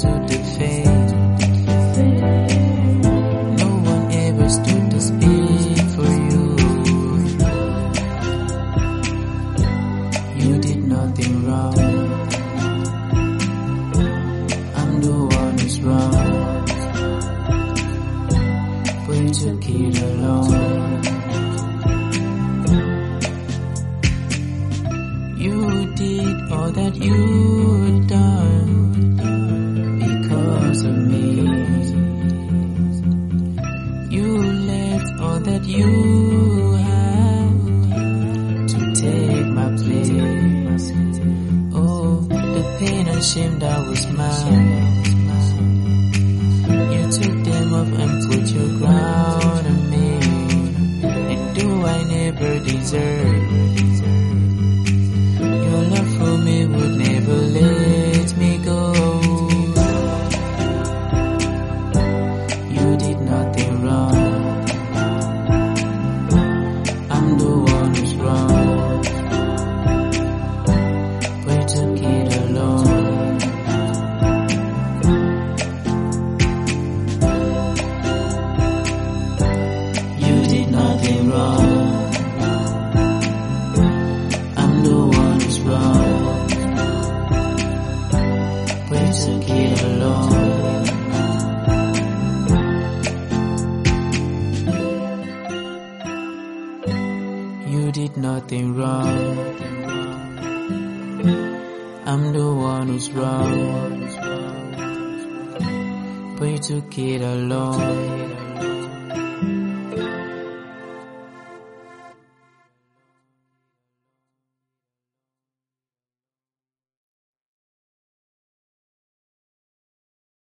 to defend. No one ever stood to speak for you. You did nothing wrong. I'm the one who's wrong, but you took it alone. You did all that you'd done because of me. You left all that you had to take my place. Oh, the pain and shame that was mine. You took them off and put your crown on me. And do I never deserve? Your love for me would never let me go. You did nothing wrong. I'm the one who's wrong, but you took it alone. You did nothing wrong. I'm the one who's wrong, but you took it alone. You did nothing wrong. I'm the one who's wrong, but you took it alone.